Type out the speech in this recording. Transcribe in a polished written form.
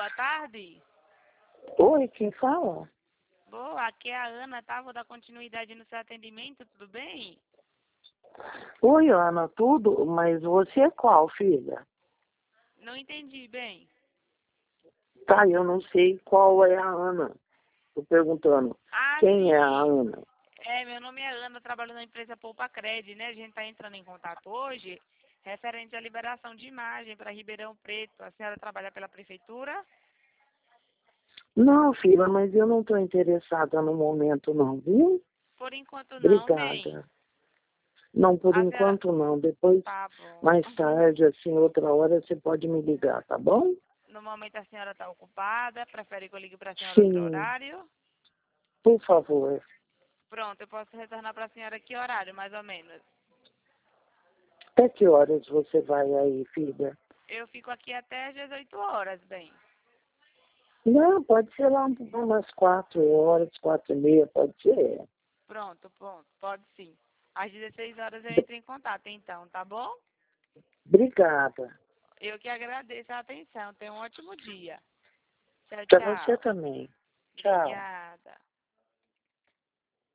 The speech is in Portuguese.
boa tarde. Oi, quem fala? Boa, aqui é a Ana, tá? Vou dar continuidade no seu atendimento, tudo bem? Oi, Ana, tudo? Mas você é qual, filha? Não entendi bem. Tá, eu não sei qual é a Ana. Tô perguntando. Ah, Quem sim. é a Ana? Meu nome é Ana, trabalho na empresa Poupa Cred, né? A gente tá entrando em contato hoje referente à liberação de imagem para Ribeirão Preto. A senhora trabalha pela prefeitura? Não, filha, mas eu não tô interessada no momento não, viu? Por enquanto não, bem. Obrigada. Não, por A senhora... enquanto não. Depois, Tá bom. mais tarde, assim, outra hora, você pode me ligar, tá bom? No momento a senhora está ocupada, prefere que eu ligue para a senhora outro Sim, horário? por favor. Pronto, eu posso retornar para a senhora que horário, mais ou menos? Até que horas você vai aí, filha? Eu fico aqui até às 18 horas, bem. Não, pode ser lá umas 4 horas, 4h30, pode ser. Pronto, pode sim. Às 16 horas eu entro em contato, então, tá bom? Obrigada. Eu que agradeço a atenção. Tenha um ótimo dia. Tchau, Para você tchau. também. Tchau. Obrigada.